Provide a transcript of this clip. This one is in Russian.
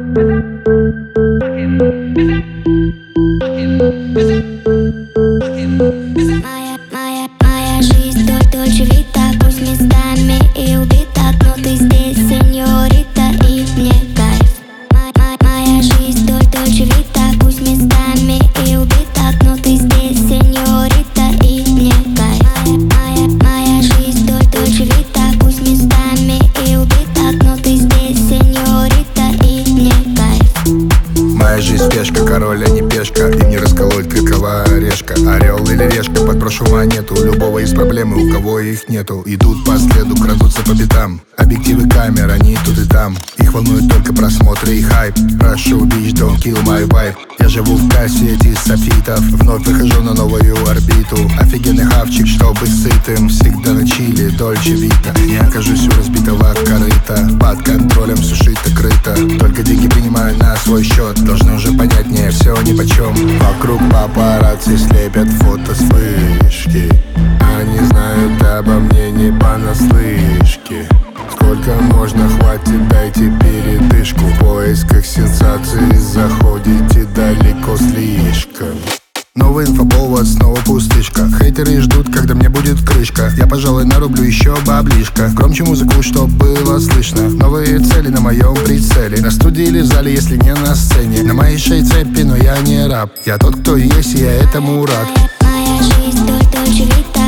Моя жизнь дольче вита, пусть местами и убита, но ты здесь, сеньорита, и мне кайф. Моя жизнь дольче вита, пусть местами и убита, но ты здесь, сеньорита, и мне кайф. Моя жизнь дольче вита, пусть местами и убита, но ты здесь, сеньорита, и мне кайф. Моя жизнь пешка, король, а не пешка. И не расколоть крюковая орешка. Орел или решка, подброшу монету. У любого есть проблемы, у кого их нету. Идут по следу, крадутся по пятам. Объективы камер, они тут и там. Их волнуют только просмотры и хайп. Прошу, bitch, don't kill my vibe. Я живу в кассете софитов. Вновь выхожу на новую орбиту. Офигенный хавчик, чтобы сытым. Всегда на чили, дольче вита. Не окажусь у разбитого корыта. Под контролем сушить-то крыто. Только деньги принимаю на свой счет. Должны уже понять, мне все нипочем. Вокруг папарацци слепят фото с вышки. Они знают обо мне не понаслышке. Сколько можно, хватит, дайте передышку. В поисках сенсаций заходите далеко слишком. Новый инфоповод, снова пустышка. Хейтеры ждут, когда мне будет крышка. Я, пожалуй, нарублю еще баблишко. Громче музыку, чтоб было слышно. Новые цели на моем прицеле. На студии или в зале, если не на сцене. На моей шее цепи, но я не раб. Я тот, кто есть, и я этому рад. Моя жизнь дольче вита.